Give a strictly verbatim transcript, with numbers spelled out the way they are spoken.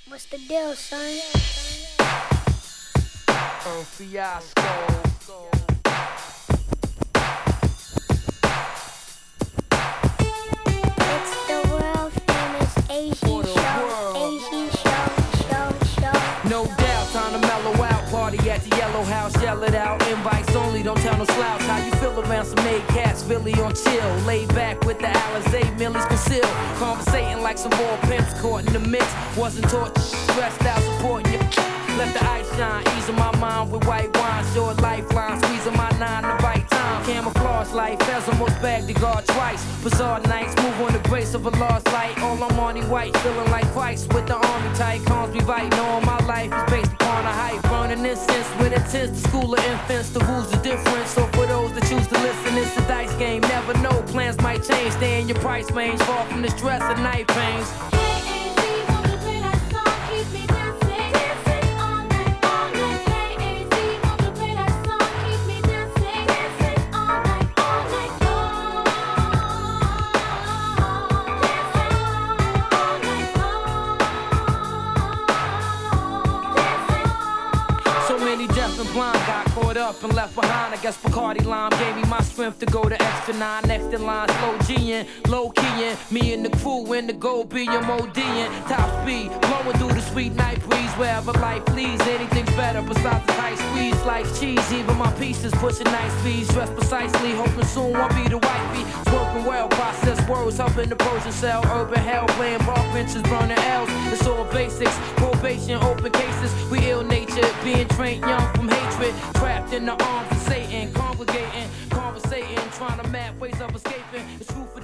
What's the deal, son? Un fiasco. It's the world famous Asian show, Asian show, show, show. No doubt, time to mellow out. Party at the Yellow House, yell it out. Invites only, don't tell no slouch. How you feel around some made cats? Philly on chill. Laid back with the Alizé, Millie's concealed. Conversating like some more pimps caught in the mix. Wasn't taught, stressed out, supporting your. Let the ice shine, easing my mind with white wine. Short lifeline, squeezing my nine the right time. Camouflage life, has almost bagged the guard twice. Bizarre nights, move on the grace of a lost light. All I'm on white, feeling like Christ with the army tight. Cons be right, knowing my life is based upon a hype. Burning incense with intense, the school of infants. The rules are different, so for those that choose to listen, it's a dice game. Never know, plans might change. Stay in your price range, far from the stress and night pains. Deaf and blind, got caught up and left behind. I guess Bacardi Lime gave me my strength to go the extra nine. Next in line, slow G'ing, low keying. Me and the crew in the gold B M O D'ing. Top speed, blowing through the sweet night breeze. Wherever life leads, anything's better besides the tight squeeze. Like cheese, even my pieces pushing nice speeds. Dressed precisely, hoping soon won't be the wifey. It's working well, process words, helping the Persian cell. Urban hell, playing bar benches, burning L's. It's all basics, probation, open cases. We ill natured, being trained young from hatred, trapped in the arms of Satan, congregating, conversating, trying to map ways of escaping. The truth